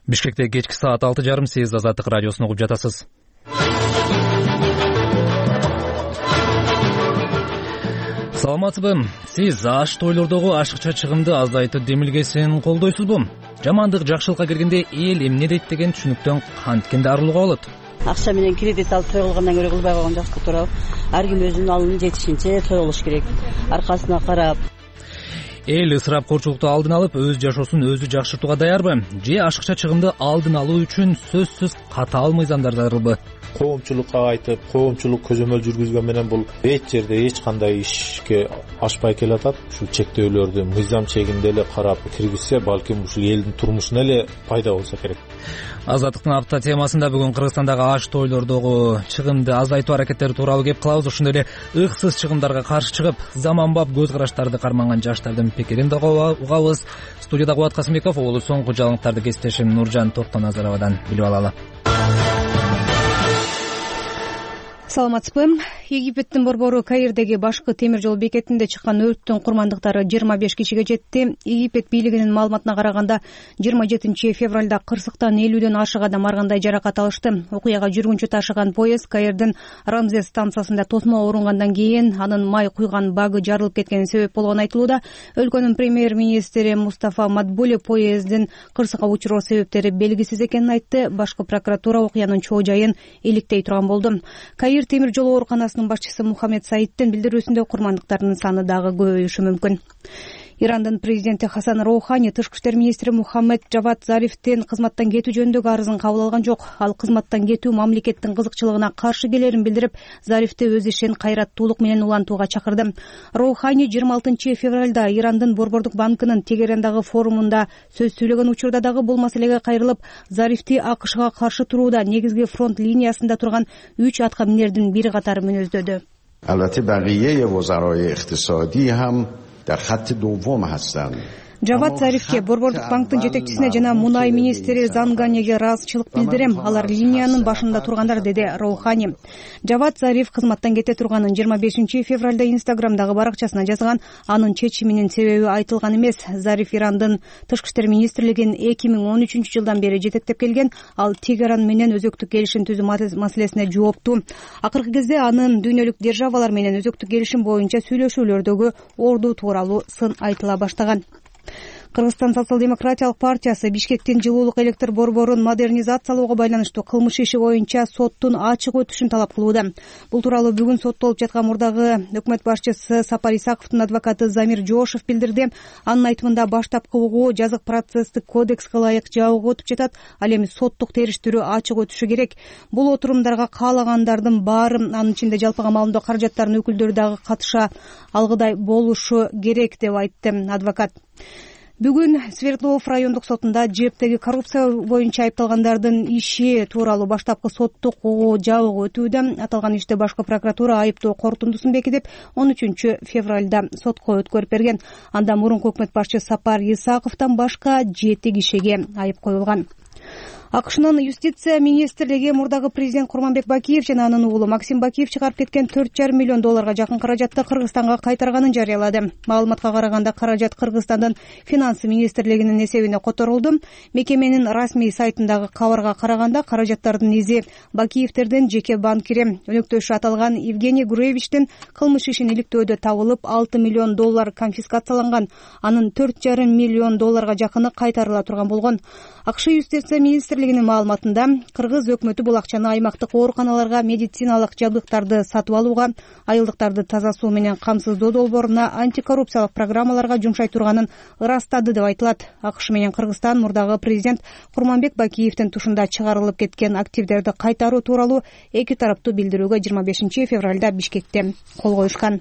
Бишкекте кечки саат 6:30 сиз Азаттык радиосун угуп жатасыз. Саламатсызбы? Сиз аш тойлордогу ашыкча чыгымды азайтуу демилгесин колдойсузбу? Жамандык жакшылыкка киргенде эл эмне дейт деген түшүнүктөн канткенде арылууга болот. Акча менен кредит алып той кылгандан көрө кылбай койгон жакшы туурабы? Ар ким өзүнүн алымын жетишинче той кылыш керек. Аркасына карап. Эл ысырапкорчулукту алдын алып, өз жашоосун өзү жакшыртууга даярбы? Же ашыкча чыгымды алдын алуу үчүн сөзсүз катаал мыйзамдар зарылбы? Коомчулукка айтып, коомчулук көзөмөл жүргүзгөн менен бул эч жерде эч кандай ишке ашпай келатат. Ушул чектөөлөрдү мыйзам чегинде эле карап киргизсе, балким ушул элдин турмушуна эле пайда болсо керек. Азаттыктын апта темасында бүгүн Кыргызстандагы аш тойлордогу чыгымды азайтуу аракеттери тууралуу кеп кылабыз. Ошондой эле ыксыз чыгымдарга каршы чыгып, заманбап көз караштарды карманган жаштардын пикирин да угабыз. Студияда Кубат Касымбеков, улуу соңку жаңылыктарды кесиптешим Нуржан Токтоназаровадан билип алалы. Саламатсызбы? Египеттин борбору Каирдеги башкы темир жол бекетинде чыккан өрттүн курмандыктары 25 кишиге жетти. Египет бийлигинин маалыматына караганда 27 февралда кырсыктан 50дөн ашык адам ар кандай жаракат алышты. Окуяга жүргүнчү ташыган поезд Каирдин Рамзес станциясында тосмо орунгандан кийин анын май куйган багы жарылып кеткени себеп болгону айтылууда. Өлкөнүн премьер-министри Мустафа Мадбули поезддин кырсыкка учуроо себептери белгисиз экенин айтты. Башкы прокуратура окуянын чоо жайын иликтей турган болду. Каир темир жол ооруканасынын башчысы Мухаммед Саиддин билдирүүсүндө курмандыктардын саны дагы көбөйүшү мүмкүн. Ирандын президенти Хасан Роухани тышкы иштер министри Мухаммед Джавад Зарифтин кызматтан кетүү жөнүндөгү арызын кабыл алган жок. Ал кызматтан кетүү мамлекеттин кызыкчылыгына каршы келерин билдирип, Зарифти өз ишин кайраттуулук менен улантууга чакырды. Роухани 26 февралда Ирандын Борбордук банкынын Тегерандагы форумунда сөз сүйлөгөн учурда дагы бул маселеге кайрылып, Зарифти АКШга каршы турууда негизги фронт линиясында турган 3 атка минердин бири катары мүнөздөдү. البته بقیه وزرای اقتصادی هم در خط دوم هستند. Джавад Зарифке, Борбордук банктын жетекчисине жана мунай министри Занганеге ыраазычылык билдирем. Алар линиянын башында тургандар, деди Роухани. Джавад Зариф кызматтан кете турганын 25 февралда Инстаграмдагы баракчасына жазган. Анын чечиминин себеби айтылган эмес. Зариф Ирандын тышкы иштер министрлигин 2013 жылдан бери жетектеп келген. Ал Тегеран менен өзөктүк келишим түзүү маселесине жоопту. Акыркы кезде анын дүйнөлүк державалар менен өзөктүк келишим боюнча сүйлөшүүлөрдөгү орду тууралуу сын айтыла баштаган. Кыргызстан социал-демократиялык партиясы Бишкектин жылуулук электр борборун модернизациялоого байланыштуу кылмыш иши боюнча соттун ачык өтүшүн талап кылууда. Бул тууралуу бүгүн соттолуп жаткан мурдагы өкмөт башчысы Сапар Исаковдун адвокаты Замир Жошев билдирди. Анын айтымында баштапкы угуу жазык процесстик кодекске ылайык жабык өтүп жатат. Ал эми соттук териштирүү ачык өтүшү керек. Бул отурумдарга каалагандардын баары, анын ичинде жалпыга маалымдоо каражаттарынын өкүлдөрү дагы катыша алгыдай болушу керек деп айтты адвокат. Бүгүн Свердлов райондук сотунда жептеги коррупция боюнча айыпталгандардын иши тууралуу баштапкы соттук угуу жабык өтүүдө. Аталган иште башкы прокуратура айыптоо корутундусун бекитип, 13 февралда сотко өткөрүп берген. Анда мурунку өкмөт башчысы Сапар Исаковдон башка 7 кишиге айып коюлган. АКШнын юстиция министрлиги мурдагы президент Курманбек Бакиев жана анын уулу Максим Бакиев чыгарып кеткен $4,5 миллион жакын каражатты Кыргызстанга кайтарганын жарыялады. Маалыматка караганда каражат Кыргызстандын финансы министрлигинин эсебине которулду. Мекеменин расмий сайтындагы кабарга караганда каражаттардын изи Бакиевтердин жеке банкири өнөктөшү аталган Евгений Гуревичтин кылмыш ишин иликтөөдө табылып $6 миллион конфискацияланган. Анын $4,5 миллион жакыны кайтарыла турган болгон. АКШ юстиция министрлигинин маалыматында Кыргыз өкмөтү бул акчаны аймактык ооруканаларга медициналык жабдыктарды сатып алууга, айылдыктарды таза суу менен камсыздоо долбооруна, антикоррупциялык программаларга жумшай турганын ырастады деп айтылат. АКШ менен Кыргызстан мурдагы президент Курманбек Бакиевдин тушунда чыгарылып кеткен активдерди кайтаруу тууралуу эки тараптуу билдирүүгө 25 февралда Бишкекте кол коюшкан.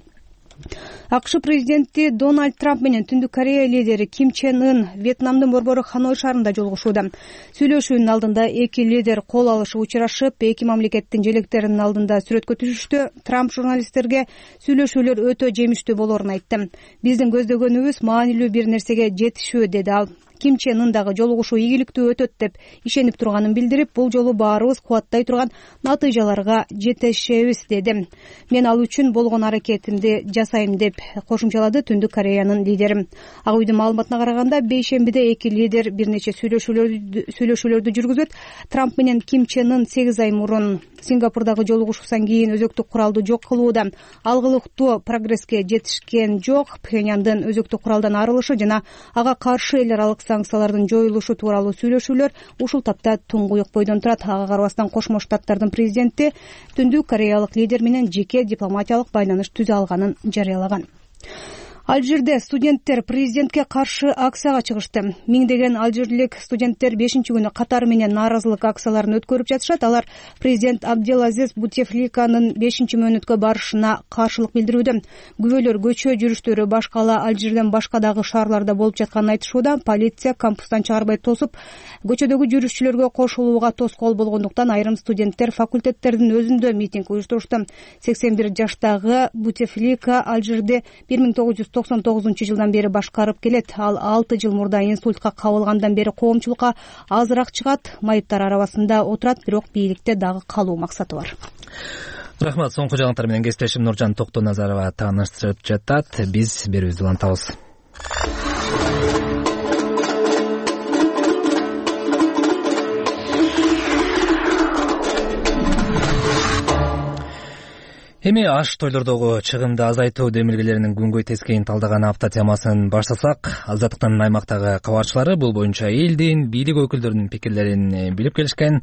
АКШ президенти Дональд Трамп менен Түндүк Корея лидери Ким Чен Ын Вьетнамдын борбору Ханой шаарында жолугушууда. Сүйлөшүүнүн алдында эки лидер кол алышып учурашып, эки мамлекеттин желектеринин алдында сүрөткө түшүштү. Трамп журналисттерге сүйлөшүүлөр өтө жемиштүү болоорун айтты. Биздин көздөгөнүбүз маанилүү бир нерсеге жетишүү, деди ал. Ким Чен Ындагы жолугушуу ийгиликтүү өтөт деп ишенип турганын билдирип, бул жолу баарыбыз кубаттай турган натыйжаларга жетишебиз деди. Мен ал үчүн болгон аракетимди жасайм деп кошумчалады Түндүк Кореянын лидери. Ак үйдүн маалыматына караганда, бейшембиде эки лидер бир нече сүйлөшүүлөрдү жүргүзөт. Трамп менен Ким Чен Ын 8 ай мурун Сингапурдагы жолугушуудан кийин өзөктүк куралды жок кылууда. Алгылыктуу прогресске жетишкен жок. Пхеньяндын өзөктүк куралдан арылышы жана ага каршы эл аралык санкциялардын жоюлушу тууралуу сүйлөшүүлөр ушул тапта туңгуюк бойдон турат. Ага карабастан Кошмо Штаттардын президенти Түндүк Кореялык лидер менен жеке дипломатиялык байланыш түзө алганын жарыялаган. Алжирде студенттер президентке каршы акцияга чыгышты. Миңдеген алжирлик студенттер 5-күнү катары менен нааразылык акцияларын өткөрүп жатышат. Алар президент Абделазиз Бутефликанын 5-мөөнөткө барышына каршылык билдирүүдө. Күбөлөр көчө жүрүштөрү башкала Алжирден башка дагы шаарларда болуп жатканын айтышууда. Полиция кампустан чыгарбай тосуп, көчөдөгү жүрүшчүлөргө кошулууга тоскоол болгондуктан айрым студенттер факультеттердин өзүндө митинг уюштурушту. 81 жаштагы Бутефлика Алжирде 1999 жылдан бери башкарып келет. Ал 6 жыл мурда инсультка кабылгандан бери коомчулукка азыраак чыгат. Майыптар арабасында отурат, бирок бийликте дагы калуу максаты бар. Рахмат. Соңку жаңылыктар менен кесиптешим Нуржан Токтоназарова тааныштырып жатат. Биз берүүбүздү улантабыз. Эми аш тойлордогу чыгымды азайтуу демилгелеринин күнгөй тескейин талдаган апта темасын баштасак, Азаттыктын аймактагы кабарчылары бул боюнча элдин бийлик өкүлдөрүнүн пикирлерин билип келишкен.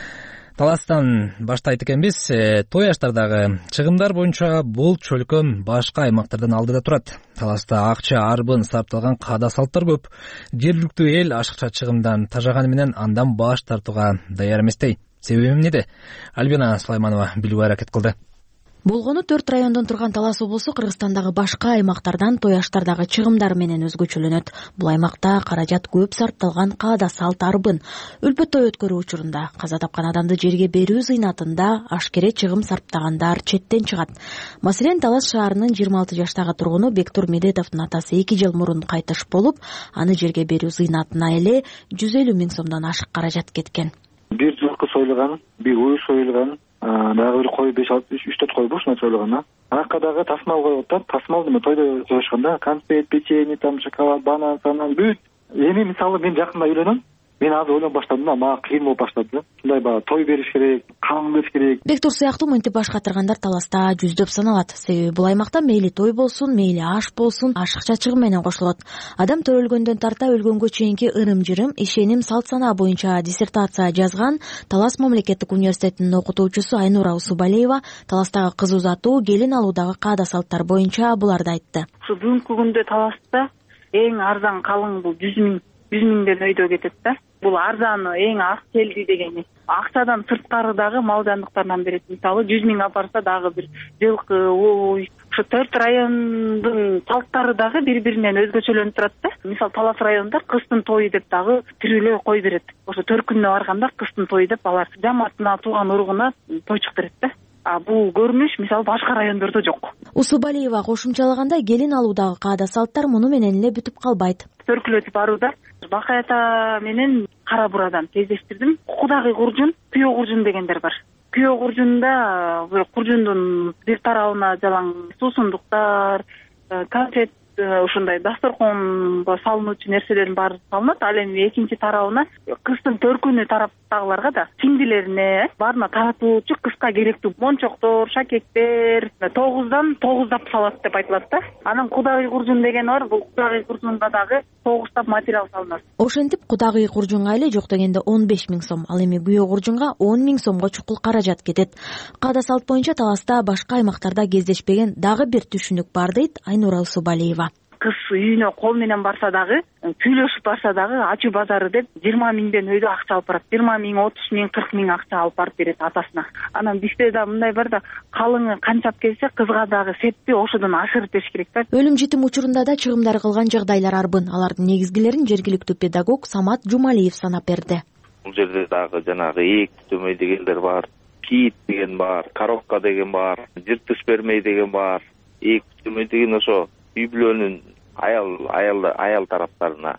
Таластан баштайт экенбиз. Той аштардагы чыгымдар боюнча бул чөлкөм башка аймактардан алдыда турат. Таласта акча, арбын сарпталган каада салттар көп. Жергиликтүү эл ашыкча чыгымдан тажаганы менен андан баш тартууга даяр эместей. Себеби эмнеде? Альбина Сулайманова билүүгө аракет кылды. Болгону 4 райондон турган Талас облусу Кыргызстандагы башка аймактардан той аштардагы чыгымдар менен өзгөчөлөнөт. Бул аймакта каражат көп сарпталган каада салт арбын. Өлпөт той өткөрүү учурунда каза тапкан адамды жерге берүү зыйнатында ашкере чыгым сарптагандар четтен чыгат. Маселен, Талас шаарынын 26 жаштагы тургуну Бектур Медетовдун атасы 2 жыл мурун кайтыш болуп, аны жерге берүү зыйнатына эле 150 000 сомдон ашык каражат кеткен. Бир жылкы союлган, бир уй союлган, дагы бир кой 3-4 кой ушуна союлган. Аракка дагы тасмал коюп атат. Тасмал неме тойдо коюшканда конфет, печенье, там шоколад, банан, бүт. Эми мисалы мен жакында үйлөнөм. Мен азыр ойлоп баштадым да, мага кыйын болуп баштады. Мындай баягы той бериш керек, калың бериш керек. Бектур сыяктуу мынтип баш катыргандар Таласта жүздөп саналат. Себеби бул аймакта мейли той болсун, мейли аш болсун, ашыкча чыгым менен кошулот. Адам төрөлгөндөн тарта өлгөнгө чейинки ырым-жырым, ишеним, салт санаа боюнча диссертация жазган Талас мамлекеттик университетинин окутуучусу Айнура Усубалиева Таластагы кыз узатуу, келин алуудагы каада салттар боюнча буларды айтты. Ушу бүгүнкү күндө Таласта эң арзан калың бул 100 000ден өйдө кетет да. Бул арзаны эң аз келди дегени. Акчадан сырткары дагы мал жандыктардан берет. Мисалы 100 000 апарса дагы бир жылкы, уй, ушу 4 райондун салттары дагы бири-биринен өзгөчөлөнүп турат да. Мисалы Талас районунда кыздын тою деп дагы тирүүлөө кой берет. Ошо төркүнүнө барганда кыздын тою деп алар жамаатына, тууган уругуна тойчук берет да. Бул көрүнүш мисалы башка райондордо жок. Усубалиева кошумчалагандай, келин алуудагы каада салттар муну менен эле бүтүп калбайт. Төркүлөтүп барууда Бакай ата менен Кара бурадан кездештирдим. Кудагый куржун, күйөө куржун дегендер бар. Күйөө куржунда куржундун бир тарабына жалаң суусундуктар, конфет, ушундай дасторконго салынуучу нерселердин баары салынат. Ал эми экинчи тарабына кыздын төркүнү тараптагыларга да сиңдилерине баарына таратуучу кызга керектүү мончоктор, шакектер 9дан 9дап салат деп айтылат да. Анан кудагый куржун деген бар. Бул кудагый куржунга дагы 9дап материал салынат. Ошентип кудагый куржунга эле жок дегенде 15 000 сом, ал эми күйөө куржунга 10 000 сомго чукул каражат кетет. Каада салт боюнча Таласта башка аймактарда кездешпеген дагы бир түшүнүк бар дейт Айнура Усубалиева. Кыз үйүнө кол менен барса дагы, күйлөшүп барса дагы ачуу базары деп 20 000ден өйдө акча алып барат. 20 000, 30 000, 40 000 акча алып барып берет атасына. Анан бизде да мындай бар да, калыңы канчап келсе кызга дагы сеппи ошодон ашырып бериш керек да. Өлүм житим учурунда да чыгымдар кылган жагдайлар арбын. Алардын негизгилерин жергиликтүү педагог Самат Жумалиев санап берди. Бул жерде дагы жанагы эк төмөй дегендер бар, кит деген бар, коробка деген бар, жыртыш бермей деген бар. Эк төмөй деген ошо үй бүлөнүн аял тараптарына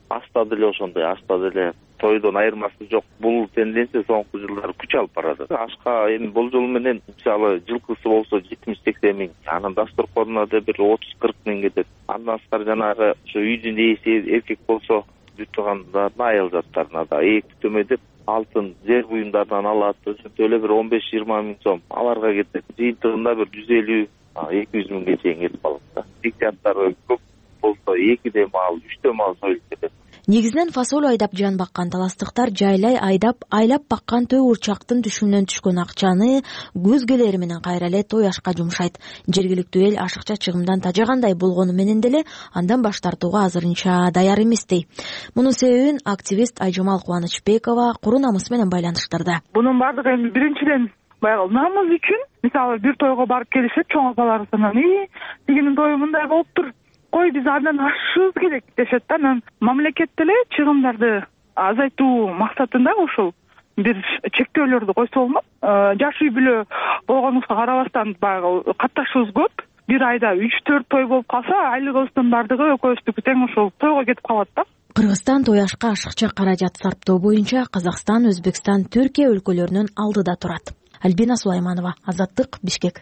аста деле ошондой, аста деле тойдон айырмасы жок. Бул тенденция соңку жылдары күч алып барат. Ашка эми болжол менен мисалы жылкысы болсо 70-80 миң, анан дасторконуна да бир 30-40 миң кетет. Андан сырткары жанагы ошо үйдүн ээси эркек болсо бүт тургандардын аял заттарына да эки төмөдөп алтын жер буюмдарынан алат. Ошентип эле бир 15-20 миң сом аларга кетет. Жыйынтыгында бир 150-200 миңге чейин кетип калат да. Дикциаттары көп болсо 2 мал, 3 мал союлуп кетет. Негизинен фасоль айдап жан баккан таластыктар жайлай айдап айлап баккан той урчактын түшүмүнөн түшкөн акчаны көзгөлери менен кайра эле той ашка жумшайт. Жергиликтүү эл ашыкча чыгымдан тажагандай болгону менен деле андан баш тартууга азырынча даяр эмес дей. Мунун себебин активист Айжамал Кубанычбекова куру намысы менен байланыштырды. Бунун баардыгы эми биринчиден баягы намыс үчүн, мисалы бир тойго барып келишет чоң апалар санан, тигинин тою мындай болуптур, кой биз андан ашышыбыз керек дешет да. Анан мамлекет деле чыгымдарды азайтуу максатында ушул бир чектөөлөрдү койсо болмок. Жаш үй бүлө болгонубузга карабастан баягы катташыбыз көп. Бир айда 3-4 той болуп калса, айлыгыбыздын баардыгы экөөбүздүкү тең ушул тойго кетип калат да. Кыргызстан той ашка ашыкча каражат сарптоо боюнча Казакстан, Өзбекстан, Түркия өлкөлөрүнүн алдыда турат. Альбина Сулайманова, Азаттык, Бишкек.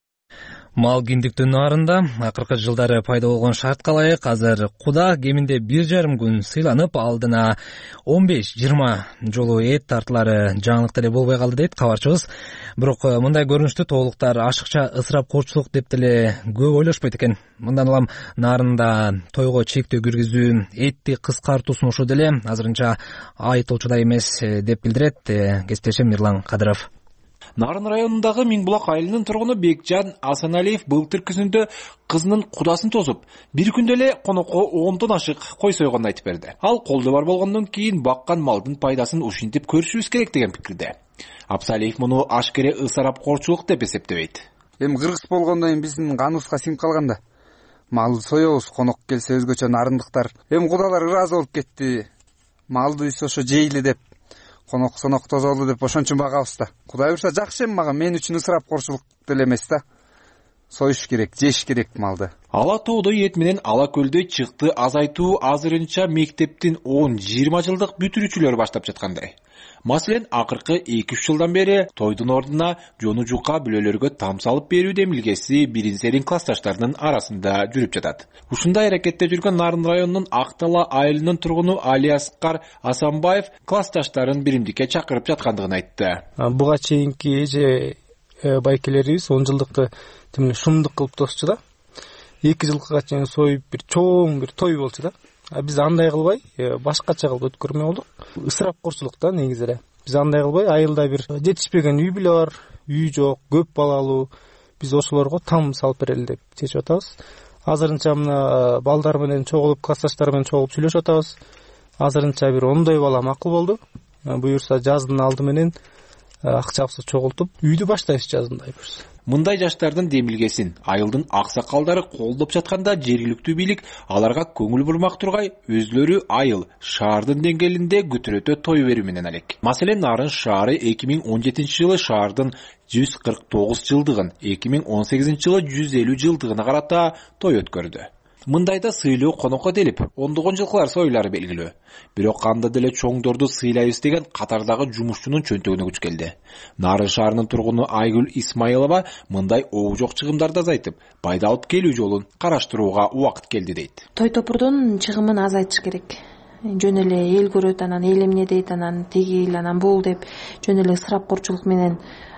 Мал киндиктүү нарында акыркы жылдары пайда болгон шартка ылайык азыр куда кеминде 1,5 күн сыйланып, алдына 15-20 жолу эт тартылары жаңылык деле болбой калды дейт кабарчыбыз. Бирок мындай көрүнүштү тоолуктар ашыкча ысырапкорчулук деп деле көп ойлошпойт экен. Мындан улам нарында тойго чектөө киргизүү, этти кыскартуусун ошо деле азырынча айтылчудай эмес деп билдирет кесиптешим Мирлан Кадыров. Нарын районундагы Миңбулак айылынын тургуну Бекжан Асаналиев былтыр күзүндө кызынын кудасын тосуп, бир күндө эле конокко 10 ашык кой сойгонун айтып берди. Ал колдо бар болгондон кийин баккан малдын пайдасын ушинтип көрүшүбүз керек деген пикирде. Абсалиев муну ашкере ысырапкорчулук деп эсептебейт. Эми кыргыз болгондон кийин биздин каныбызга сиңип калганда мал соебуз, конок келсе өзгөчө нарындыктар. Эми кудалар ыраазы болуп кетти. Малды ошо жейли деп, конок сонок тозолду деп ошончо багабыз да. Кудай буюрса жакшы, эми мага мен үчүн ысырапкорчулук деле эмес да. Союш керек, жеш керек малды. Ала тоодой эт менен ала көлдөй чыкты азайтуу азырынча мектептин 10-20 жылдык бүтүрүүчүлөрү баштап жаткандай. Маселен, акыркы 2-3 жылдан бери тойдун ордуна жону жука бүлөлөргө там салып берүү демилгеси биринсерин классташтарынын арасында жүрүп жатат. Ушундай аракетте жүргөн Нарын районунун Актала айылынын тургуну Алияскар Асанбаев классташтарын биримдикке чакырып жаткандыгын айтты. Буга чейинки эже байкелерибиз 10 жылдыкты шумдук кылып тосчу да. 2 жылга чейин союп бир чоң бир той болчу да. Биз андай кылбай, башкача кылып өткөрмөй болдук. Ысырапкорчулук да негизи эле. Биз андай кылбай, айылда бир жетишпеген үй бүлө бар, үй жок, көп балалуу. Биз ошолорго там салып берели деп чечип атабыз. Азырынча мына балдар менен чогулуп, классташтар менен чогулуп сүйлөшүп атабыз. Азырынча бир 10 бала макул болду. Буюрса жаздын алды менен акчабызды чогултуп, үйдү баштайбыз жазында буюрса. Мындай жаштардын демилгесин айылдын аксакалдары колдоп жатканда жергиликтүү бийлик аларга көңүл бурмак тургай, өзлөрү айыл, шаардын деңгээлинде күтүрөтө той берүү менен алек. Маселен, Нарын шаары 2017 жылы шаардын 149 жылдыгын, 2018 жылы 150 жылдыгына карата той өткөрдү. Мындайда сыйлоо конокко делип, ондогон жылкылар сойлары белгилүү. Бирок анда деле чоңдорду сыйлайбыз деген катардагы жумушчунун чөнтөгүнө күч келди. Нарын шаарынын тургуну Айгүл Исмаилова мындай оожок чыгымдарды азайтып, пайда алып келүү жолун караштырууга убакыт келди дейт. Той топурдун чыгымын азайтыш керек. Жөн эле эл көрөт, анан эл эмне дейт, анан тигил, анан бул деп жөн эле ысырапкорчулук менен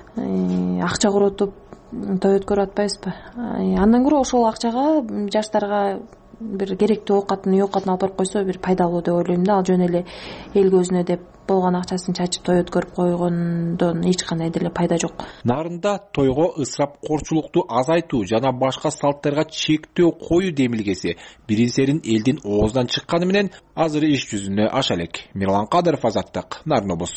акча коротуп той өткөрүп атпайбызбы? Андан көрө ошол акчага жаштарга бир керектүү оокатын, үй оокатын алып барып койсо бир пайдалуу деп ойлойм да. Ал жөн эле эл көзүнө деп болгон акчасын чачып той өткөрүп койгондон эч кандай деле пайда жок. Нарында тойго ысырапкорчулукту азайтуу жана башка салттарга чектөө коюу демилгеси биринсерин элдин оозунан чыкканы менен азыр иш жүзүнө аша элек. Мирлан Кадыров, Азаттык, Нарын облусу.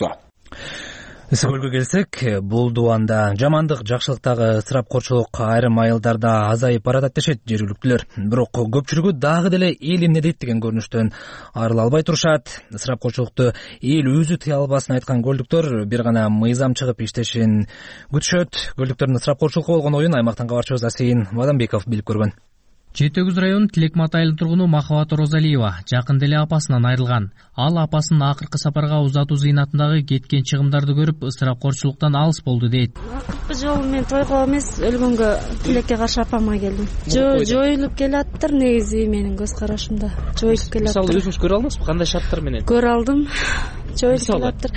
Ысык көлгө келсек, бул дубанда жамандык, жакшылыктагы ысырапкорчулук айрым айылдарда азайып баратат дешет жергиликтүүлөр. Бирок көпчүлүгү дагы деле эл эмне дейт деген көрүнүштөн арыла албай турушат. Ысырапкорчулукту эл өзү тыя албасын айткан көлдүктөр бир гана мыйзам чыгып иштешин күтүшөт. Көлдүктөрдүн ысырапкорчулукка болгон оюн аймактан кабарчыбыз Асейин Бадамбеков билип көргөн. Жети Өгүз районунун Тилекмат айылынын тургуну Махабат Розалиева жакында эле апасынан айрылган. Ал апасынын акыркы сапарга узатуу зыйнатындагы кеткен чыгымдарды көрүп, ысырапкорчулуктан алыс болду дейт. Акыркы жолу мен тойго эмес, өлгөнгө тилекке каршы апама келдим. Жоюлуп келаттыр негизи менин көз карашымда. Жоюлуп келаттыр. Мисалы өзүңүз көрө алдыңызбы, кандай шарттар менен? Көрө алдым. Жоюлуп келаттыр.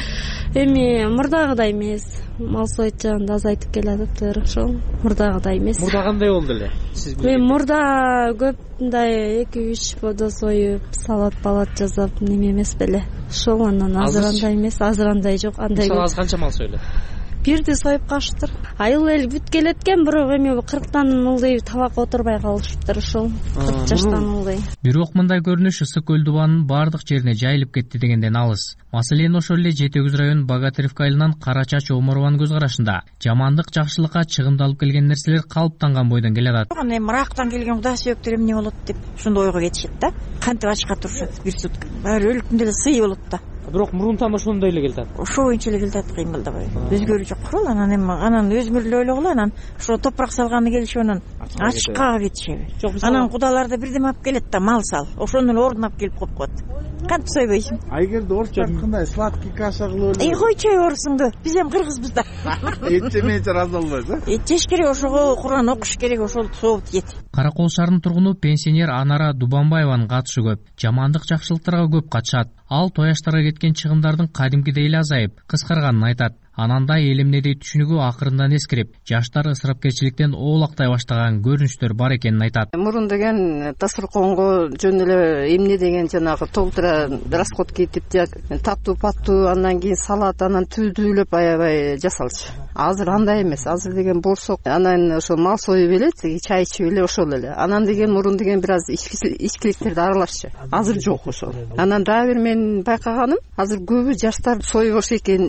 Эми мурдагыдай эмес. Мал соет жагында азайтып келатыптыр. Ошол мурдагыдай эмес. Мурда кандай болду эле? Мен мурда көп мындай 2-3 бодо союп, салат жасап неме эмес беле. Ошол анан азыр андай эмес, азыр андай жок, андай. Мисалы азыр канча мал союлат? Бирди союп калыштыр. Айыл эл бүт келеткен, бирок эми 40тан ылдый табак отурбай калышыптыр ошол. 40 жаштан ылдый. Бирок мындай көрүнүш Ысык көл дубанынын бардык жерине жайылып кетти дегенден алыс. Маселен ошол эле Жети Өгүз районунун Богатыревка айылынан Кара Чач Омурованын көз карашында жамандык жакшылыкка чыгымдалып келген нерселер калыптанган бойдон келе атат. Эми мырактан келген куда сүйөктөр эмне болот деп ошондой ойго кетишет да. Кантип ачка турушат бир сутка. Баары өлүктүндө эле сый болот да. Бирок мурунтан ошондой эле келатат. Ошо боюнча эле келатат, кыймылдабай. Өзгөрүү жок курул, анан өзүңөр эле ойлогула, анан ошо топурак салганы келишип анан ачыкка кетишеби. Анан кудалар да бирдеме алып келет да, мал сал. Ошонун эле ордуна алып келип коюп коет. Кантип сойбойсуң? Айгерде орусча айткандай сладкий каша кылып эле. Койчой орусуңду. Биз эми кыргызбыз да. Эт жемейинче разы болбойсуз, а? Эт жеш керек, ошого Куран окуш керек, ошол соопут ет. Каракол шаарынын тургуну пенсионер Анара Дубанбаеванын катышы көп. Жамандык жакшылыктарга көп катышат. Ал тояштарга кеткен чыгымдардын кадимкидей эле азайып, кыскарганын айтат. Ананда эл эмнедей түшүнүгү акырындан эскирип, жаштар ысырапкерчиликтен оолактай баштаган көрүнүштөр бар экенин айтат. Мурун деген дасторконго жөн эле эмне деген жанагы толтура расход кетип, таттуу паттуу, андан кийин салат, анан түздүүлөп аябай жасалчу. Азыр андай эмес. Азыр деген борсок, анан ошо мал союп эле, чай ичип эле ошол эле. Анан деген мурун деген бир аз ичкиликтерди аралашчу. Азыр жок ошол. Анан дагы бир мен байкаганым, азыр көбү жаштар сойбош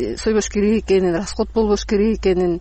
керек экенин, расход болбош керек экенин,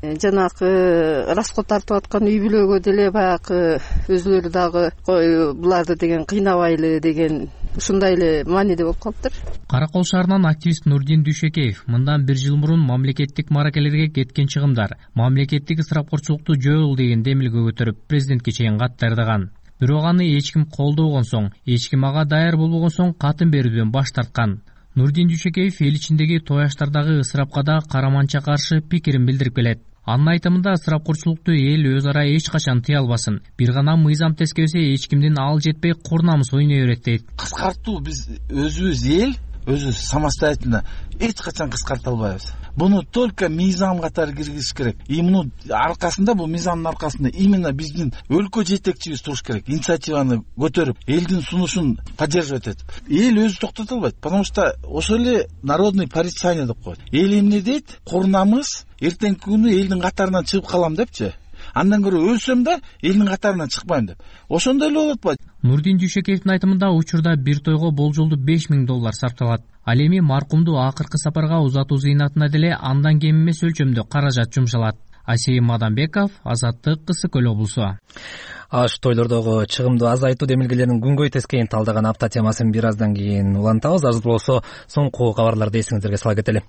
жанагы расход тартып аткан үй бүлөгө деле баягы өзүлөрү дагы буларды деген кыйнабайлы деген ушундай эле мааниде болуп калыптыр. Каракол шаарынан активист Нурдин Дүйшекеев мындан 1 жыл мурун мамлекеттик маракелерге кеткен чыгымдар мамлекеттик ысырапкорчулукту жоюл деген демилге көтөрүп президентке чейин кат даярдаган. Бирок аны эч ким колдобогон соң, эч ким ага даяр болбогон соң катын берүүдөн баш тарткан. Нурдин Дүйшекеев эл ичиндеги тояштардагы ысырапка да караманча каршы пикирин билдирип келет. Анын айтымында ысырапкорчулукту эл өз ара эч качан тыя албасын. Бир гана мыйзам тескебесе эч кимдин ал жетпей курнамыз ойной берет дейт. Кыскартуу биз өзүбүз эл, өзү самостоятельно эч качан кыскарта албайбыз. Буну только мыйзам катары киргизиш керек. И муну аркасында, бул мыйзамдын аркасында именно биздин өлкө жетекчибиз туруш керек. Инициативаны көтөрүп, элдин сунушун поддерживать этип. Эл өзү токтото албайт, потому что ошол эле народный порицание деп коет. Эл эмне дейт? Курнамыз эртеңки күнү элдин катарынан чыгып калам депчи. Андан көрө өлсөм да элдин катарынан чыкпайм деп. Ошондой эле болот ба? Нурдин Дүйшекеевдин айтымында учурда бир тойго болжолду $5000 сарпталат. Ал эми маркумду акыркы сапарга узатуу зыйнатына деле андан кем эмес өлчөмдө каражат жумшалат. Асейим Мадамбеков, Азаттык, Ысык көл облусу. Аш тойлордогу чыгымды азайтуу демилгелерин күнгөй тескейин талдаган апта темасын бир аздан кийин улантабыз. Азыр болсо соңку кабарларды эсиңиздерге сала кетели.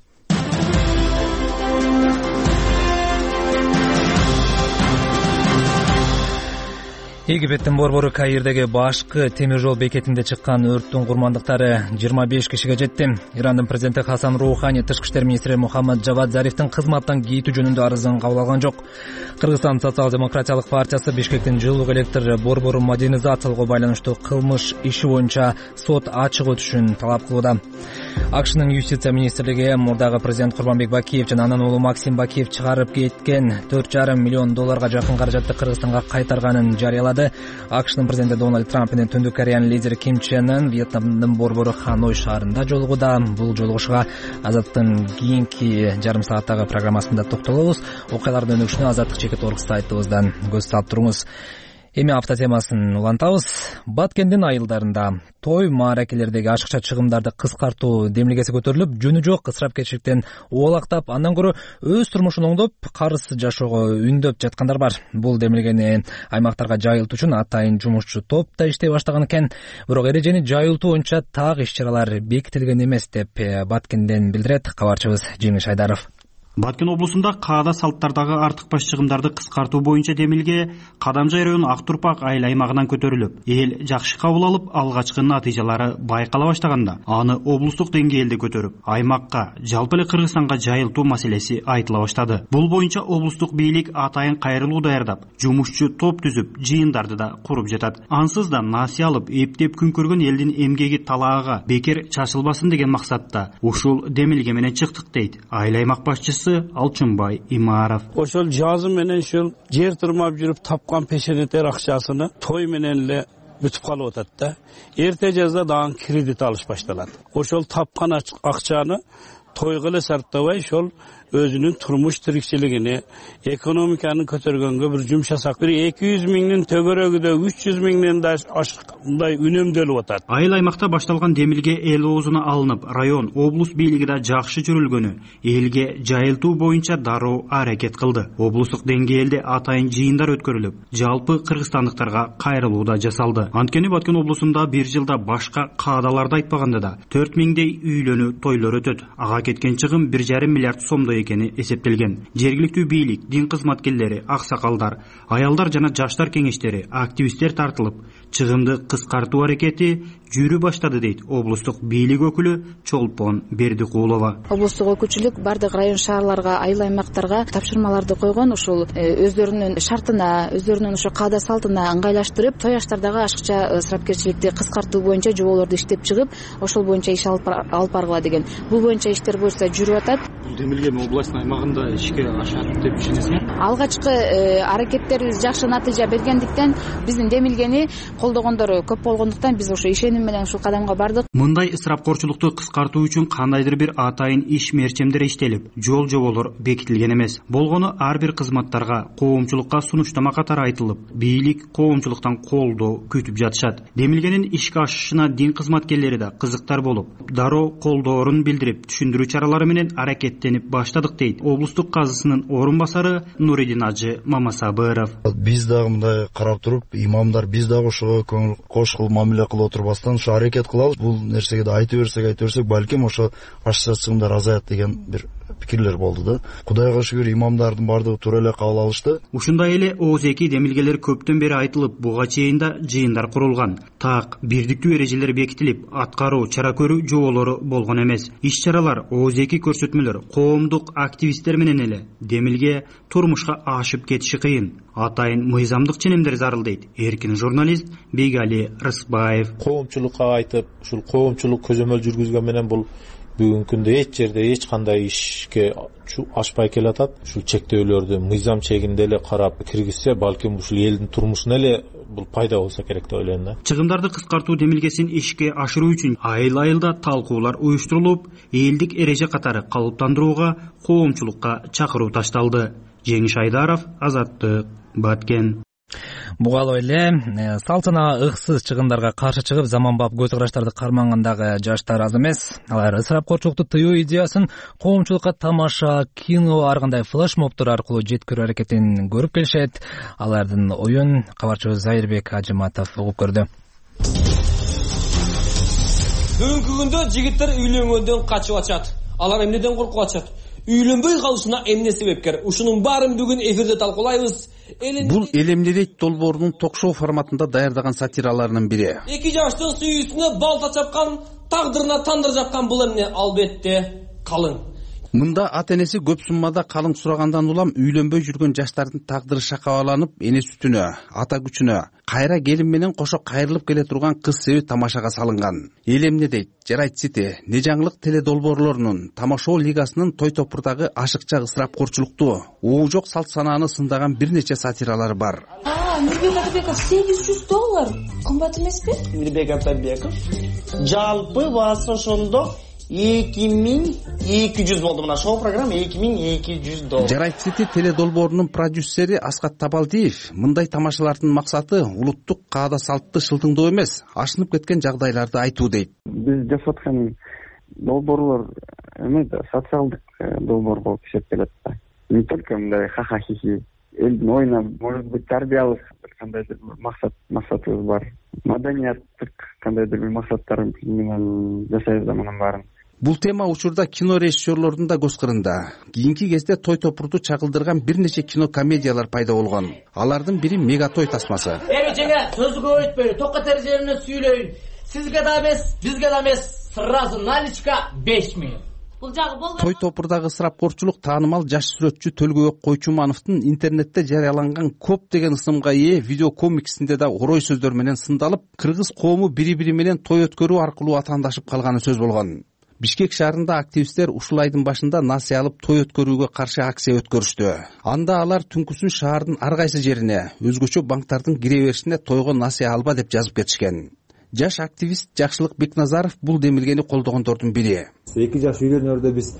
Египеттин борбору Каирдеги башкы темир жол бекетинде чыккан өрттүн курмандыктары 25 кишиге жетти. Ирандын президенти Хасан Роухани тышкы иштер министри Мухаммад Джавад Зарифтин кызматтан кетүү жөнүндө арызын кабыл алган жок. Кыргызстан социал-демократиялык партиясы Бишкектин жылуулук электр борборун модернизациялоого байланыштуу кылмыш иши боюнча сот ачык өтүшүн талап кылууда. АКШнын юстиция министрлиги мурдагы президент Курманбек Бакиев жана анын уулу Максим Бакиев чыгарып кеткен $4,5 миллион жакын каражатты Кыргызстанга кайтарганын жарыялады. АКШнын президенти Дональд Трамп менен Түндүк Кореянын лидери Ким Чен Ын Вьетнамдын борбору Ханой шаарында жолугууда. Бул жолугушууга Азаттын кийинки жарым сааттагы программасында токтолобуз. Окуялардын өнүгүшүнө Азаттык чекит.org сайтыбыздан көз салып туруңуз. Эми апта темасын улантабыз. Баткендин айылдарында той мааракелердеги ашыкча чыгымдарды кыскартуу демилгеси көтөрүлүп, жөнү жок ысырапкерчиликтен оолактап, андан көрө өз турмушун оңдоп, карызсыз жашоого үндөп жаткандар бар. Бул демилгени аймактарга жайылтуу үчүн атайын жумушчу топ да иштей баштаган экен. Бирок эрежени жайылтуу боюнча так иш-чаралар бекитилген эмес деп Баткенден билдирет кабарчыбыз Жеңиш Айдаров. Баткен облусунда каада салттардагы артыкпаш чыгымдарды кыскартуу боюнча демилге Кадамжай району Ак Турпак айыл аймагынан көтөрүлүп, эл жакшы кабыл алып, алгачкы натыйжалары байкала баштаганда, аны облустук деңгээлде көтөрүп, аймакка, жалпы эле Кыргызстанга жайылтуу маселеси айтыла баштады. Бул боюнча облустук бийлик атайын кайрылуу даярдап, жумушчу топ түзүп, жыйындарды да куруп жатат. Ансыз да насыя алып, эптеп күн көргөн элдин эмгеги талаага бекер чачылбасын деген максатта ушул демилге менен чыктык дейт айыл аймак башчысы Алчынбай Имаров. Ошол жазы менен ушул жер тырмап жүрүп тапкан пешенетер акчасыны той менен эле бүтүп калып атат да. Эрте жазда дагы кредит алыш башталат. Ошол тапкан акчаны тойго эле сарптабай, ошол өзүнүн турмуш тирикчилигине, экономиканы көтөргөнгө бир жумшасак, бир 200 миңдин төгөрөгүдө 300 миңден да ашкандай үнөмдөлүп атат. Айыл аймакта башталган демилге эл оозуна алынып, район, облус бийлиги да жакшы жүрүлгөнү, элге жайылтуу боюнча дароо аракет кылды. Облустук деңгээлде атайын жыйындар өткөрүлүп, жалпы кыргызстандыктарга кайрылуу да жасалды. Анткени Баткен облусунда бир жылда башка каадаларды айтпаганда да 4000дей үйлөнүү тойлор өтөт. Ага кеткен чыгым 1,5 миллиард сомдой экени эсептелген. Жергиликтүү бийлик, дин кызматкерлери, аксакалдар, аялдар жана жаштар кеңештери, активисттер тартылып, чыгымды кыскартуу аракети жүрү баштады дейт облустук бийлик өкүлү Чолпон Бердикулова. Облустук өкүлчүлүк бардык район шаарларга, айыл аймактарга тапшырмаларды койгон, ушул өздөрүнүн шартына, өздөрүнүн ошо каада салтына ыңгайлаштырып, той аштардагы ашыкча ысырапкерчиликти кыскартуу боюнча жоболорду иштеп чыгып, ошол боюнча иш алып баргыла деген. Бул боюнча иштер буюрса жүрүп атат. Демилге областын аймагында ишке ашат деп түшүнөсүзбү? Алгачкы аракеттерибиз жакшы натыйжа бергендиктен, биздин демилгени колдогондор көп болгондуктан биз ошо ишеним менен ушул кадамга бардык. Мындай ысырапкорчулукту кыскартуу үчүн кандайдыр бир атайын иш мерчемдер иштелип, жоболор бекитилген эмес. Болгону ар бир кызматтарга, коомчулукка сунуштама катары айтылып, бийлик коомчулуктан колдоо күтүп жатышат. Демилгенин ишке ашышына дин кызматкерлери да кызыктар болуп, дароо колдоорун билдирип, түшүндүрүү чаралары менен аракеттенип баштадык дейт облустук казысынын орун басары Нуридин Ажы Мамасабыров. Биз дагы мындай карап туруп, имамдар биз дагы ошого көңүл кошкул мамиле кылып отурбастан ушу аракет кылабыз. Бул нерсеге да айта берсек, балким ошо ашча чыгымдар азаят деген бир пикирлер болду да. Кудайга шүгүр, имамдардын бардыгы туура эле кабыл алышты. Ушундай эле ооз-эки демилгелер көптөн бери айтылып, буга чейин да жыйындар курулган. Так бирдиктүү эрежелер бекитилип, аткаруу, чара көрүү жоболору болгон эмес. Иш-чаралар, ооз-эки көрсөтмөлөр коомдук активисттер менен эле демилге турмушка ашып кетиши кыйын. Атайын мыйзамдык ченемдер зарыл дейт эркин журналист Бегали Рысбаев. Коомчулукка айтып, ушул коомчулук көзөмөл жүргүзгөн менен бул бүгүнкү күндө эч жерде эч кандай ишке ашпай келатат. Ушул чектөөлөрдү мыйзам чегинде эле карап киргизсе, балким ушул элдин турмушуна эле бул пайда болсо керек деп ойлойм да. Чыгымдарды кыскартуу демилгесин ишке ашыруу үчүн айыл-айылда талкуулар уюштурулуп, элдик эреже катары калыптандырууга коомчулукка чакыруу ташталды. Жеңиш Айдаров, Азаттык, Баткен. Буга эле салтына ыксыз чыгымдарга каршы чыгып, заманбап көз караштарды кармангандагы жаштар аз эмес. Алар ысырапкорчулукту тыюу идеясын коомчулукка тамаша, кино, ар кандай флешмобтор аркылуу жеткирүү аракетин көрүп келишет. Алардын оюн кабарчыбыз Зайырбек Ажыматов угуп көрдү. Бүгүнкү күндө жигиттер үйлөнгөндөн качып атышат. Алар эмнеден коркуп атышат? Үйлөнбөй калышына эмне себепкер? Ушунун баарын бүгүн эфирде талкуулайбыз. Бул Элемне дейт долбоорунун ток-шоу форматында даярдаган сатираларынын бири. Эки жаштын сүйүүсүнө балта чапкан, тагдырына тандыр жапкан бул эмне? Албетте калың. Мында ата-энеси көп суммада калың сурагандан улам үйлөнбөй жүргөн жаштардын тагдыры шакабаланып, эне сүтүнө, ата күчүнө, кайра келин менен кошо кайрылып келе турган кыз себи тамашага салынган. Элемне дейт, Жарайт Сити, Не жаңылык теле долбоорлорунун, Тамашоо лигасынын той топурдагы ашыкча ысырапкорчулукту, уу жок салт санааны сындаган бир нече сатиралары бар. Мирбек Атабеков $800. Кымбат эмеспи? Мирбек Атабеков жалпы баасы ошондо $2200 болду. Мына шоу программа $2200. Жарайт Сити теле долбоорунун продюсери Аскат Табалдиев мындай тамашалардын максаты улуттук каада салтты шылтыңдоо эмес, ашынып кеткен жагдайларды айтуу дейт. Биз жасап аткан долбоорлор эме да социалдык долбоор болуп эсептелет да. Не только мындай ха-ха-хи-хи. Элдин оюна, может быть, тарбиялык кандайдыр максатыбыз бар. Маданияттык кандайдыр бир максаттар менен жасайбыз да мунун баарын. Бул тема учурда кино режиссерлордун да көз кырында. Кийинки кезде той топурду чагылдырган бир нече кино комедиялар пайда болгон. Алардын бири Мегатой тасмасы. Жеңе, сөзү көп өтпөй, токко тер жерине сүйлөйүн. Сизге да эмес, бизге да эмес, сразу наличка 5000. Той топурдагы ысырапкорчулук таанымал жаш сүрөтчү Төлгөбек Койчумановдун интернетте жарыяланган көптөгөн ысымга ээ видео комиксинде да орой сөздөр менен сындалып, кыргыз коому бири-бири менен той өткөрүү аркылуу атаандашып калганы сөз болгон. Бишкек шаарында активисттер ушул айдын башында насыя алып той өткөрүүгө каршы акция өткөрүштү. Анда алар түнкүсүн шаардын ар кайсы жерине, өзгөчө банктардын кире беришине тойго насыя алба деп жазып кетишкен. Жаш активист Жакшылык Бекназаров бул демилгени колдогондордун бири. 2 жаш үйлөнөрдө биз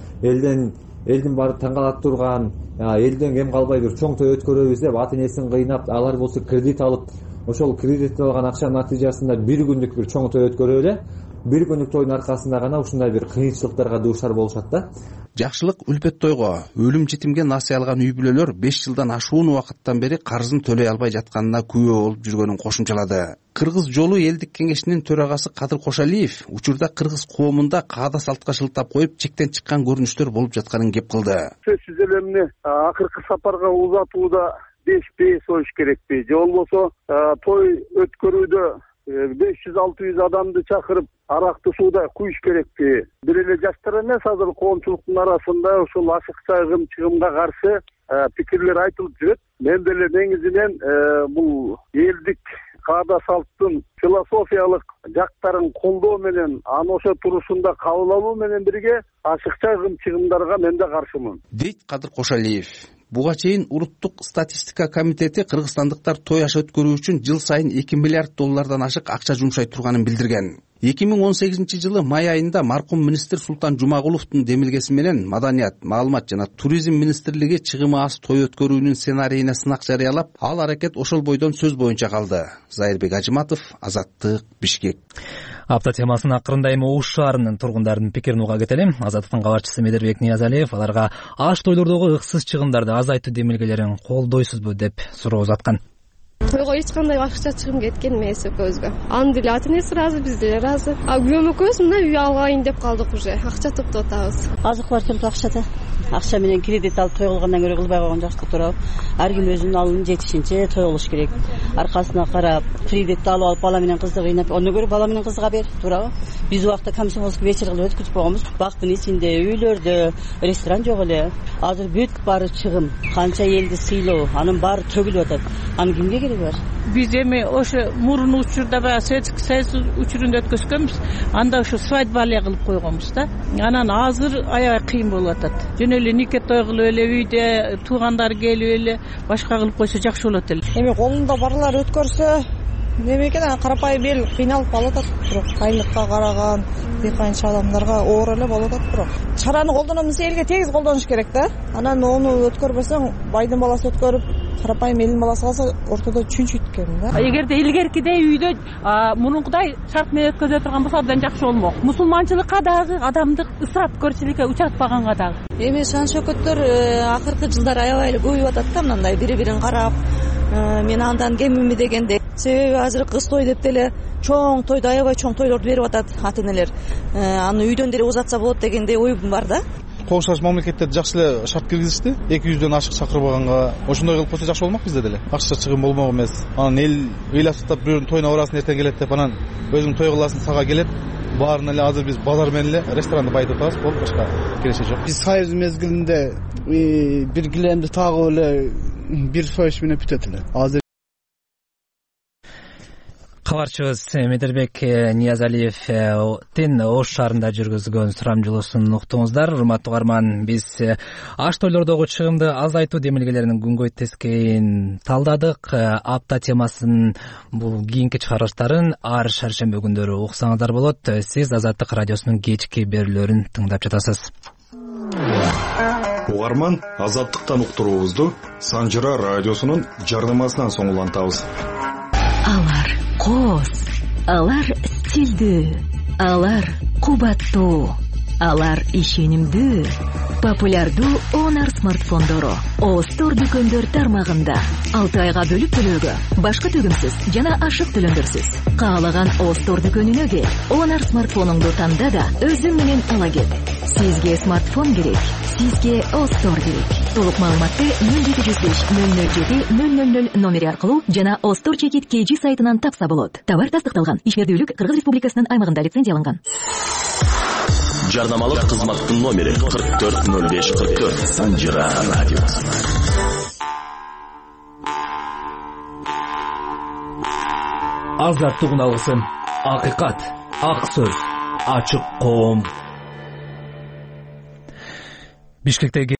элдин баары таң калат турган, элден кем калбай бир чоң той өткөрөбүз деп ата энесин кыйнап, алар болсо кредит алып, ошол кредит алган акчанын натыйжасында бир күндүк бир чоң той өткөрүп эле, бир күндүк тойдун аркасында гана ушундай бир кыйынчылыктарга дуушар болушат да. Жакшылык үлпет тойго өлүм жетимге насыя алган үй бүлөлөр 5 жылдан ашуун убакыттан бери карызын төлөй албай жатканына күбө болуп жүргөнүн кошумчалады. Кыргыз жолу элдик кеңешинин төрагасы Кадыр Кошалиев учурда кыргыз коомунда каада салтка шылтап коюп чектен чыккан көрүнүштөр болуп жатканын кеп кылды. Сөзсүз эле эмне акыркы сапарга узатууда 5 союш керекпи? Же болбосо той өткөрүүдө 500-600 адамды чакырып аракты сууда куюш керекпи? Бир эле жаштар эмес, азыр коомчулуктун арасында ушул ашыкча чыгымга каршы пикирлер айтылып жүрөт. Мен деле негизинен бул элдик каада салттын философиялык жактарын колдоо менен, аны ошо турушунда кабыл алуу менен бирге ашыкча чыгымдарга мен да каршымын, дейт Кадыр Кошалиев. Буга чейин Улуттук статистика комитети кыргызстандыктар той аш өткөрүү үчүн жыл сайын 2 миллиард доллардан ашык акча жумшай турганын билдирген. 2018-жылы май айында маркум министр Султан Жумагуловдун демилгеси менен Маданият, Маалымат жана Туризм министрлиги чыгымы аз той өткөрүүнүн сценарийине сынак жарыялап, ал аракет ошол бойдон сөз боюнча калды. Зайырбек Ажыматов, Азаттык, Бишкек. Апта темасынын акырында эми Ош шаарынын тургундардын пикирин уга кетели. Азаттыктын кабарчысы Медербек Ниязалиев аларга аш тойлордогу ыксыз чыгымдарды азайтуу демилгелерин колдойсузбу деп суроо узаткан. Тойго эч кандай акча чыгым кеткен эмес экөөбүзгө. Анын деле ата энеси ыраазы, биз деле ыраазы. Күнөм экөөбүз мына үй алайын деп калдык уже. Акча топтоп атабыз. Азык бар акчада. Акча менен кредит алып той кылгандан көрө кылбай койгон жакшы туурабы? Ар ким өзүнүн алымын жетишинче той кылыш керек. Аркасына карап, кредитти алып бала менен кызды кыйнап, ону көрүп бала менен кызга бер, туурабы? Биз убакта комсомольский вечер кылып өткүзүп койгонбуз. Бактын ичинде, үйлөрдө, ресторан жок эле. Азыр бүт баары чыгым, канча элди сыйлоо, анын баары төгүлүп атат. Анын кимге кереги бар? Биз эми ошо мурун учурда баягы Советский Союз учурунда өткөзгөнбүз. Анда ошо свадьба эле кылып койгонбуз да. Анан азыр аябай кыйын болуп атат. Жөн эле нике той кылып эле үйдө туугандар келип эле башка кылып койсо жакшы болот эле. Эми колунда барлар өткөрсө неме экен, карапайым эл кыйналып калып атат. Бирок кайныкка караган дыйканчы адамдарга оор эле болуп атат. Бирок чараны колдоном десе элге тегиз колдонуш керек да. Анан ону өткөрбөсөң, байдын баласы өткөрүп, карапайым элдин баласы калса ортодо чүнчүйт экен да. Эгерде илгеркидей үйдө мурункудай шарт менен өткөзө турган болсо абдан жакшы болмок. Мусулманчылыкка дагы, адамдык ысырапкөрчүлүккө учатпаганга дагы. Эми шан шөкөттөр акыркы жылдары аябай эле көбөйүп атат да, мындай бири-бирин карап, мен андан кемминби дегенде. Себеби азыр кыз той деп деле чоң тойду, аябай чоң тойлорду берип атат ата энелер. Аны үйдөн деле узатса болот дегендей ой бар да. Коңшаш мамлекеттер жакшы эле шарт киргизишти. 200дөн ашык чакырбаганга. Ошондой кылып койсо жакшы болмок бизде деле. Акча чыгым болмок эмес. Анан эл ыйласып бирөөнүн тоюна барасың, эртең келет деп, анан өзүң той кыласың, сага келет. Баарын эле азыр биз базар менен эле ресторанды байытып атабыз, болуп башка кереси жок. Биз союз мезгилинде бир килемди тагып эле бир союш менен бүтөт эле. Азыр кабарчыбыз Медербек Ниязалиевдин Ош шаарында жүргүзгөн сурамжылоосун уктуңуздар. Урматтуу угарман, биз аш тойлордогу чыгымды азайтуу демилгелеринин күнгөй тескейин талдадык. Апта темасынын бул кийинки чыгарылыштарын ар шаршемби күндөрү уксаңыздар болот. Сиз Азаттык радиосунун кечки берүүлөрүн тыңдап жатасыз. Угарман, Азаттыктан уктуруубузду Санжыра радиосунун жардамасынан соң улантабыз. Алар коз, алар стилдүү, алар кубаттуу, алар ишенимдүү, Популярдуу Honor смартфондору All Store дүкөндөр тармагында 6 айга бөлүп төлөөгө, башка төгүмсүз жана ашык төлөмдөрсүз. Каалаган All Store дүкөнүнө кел. Honor смартфонуңду танда да өзүң менен ала кет. Сизге смартфон керек, сизге All Store керек. Толук маалыматты 0705-007-000 номери аркылуу жана All Store чекит KG сайтынан тапса болот. Товар тастыкталган. Ишмердүүлүк Кыргыз Республикасынын аймагында лицензияланган. Жарнамалык кызматтын номери 440544 Санжира радиосу. Азаттык алгысын, акыйкат, ак сөз, ачык коом. Бишкектеги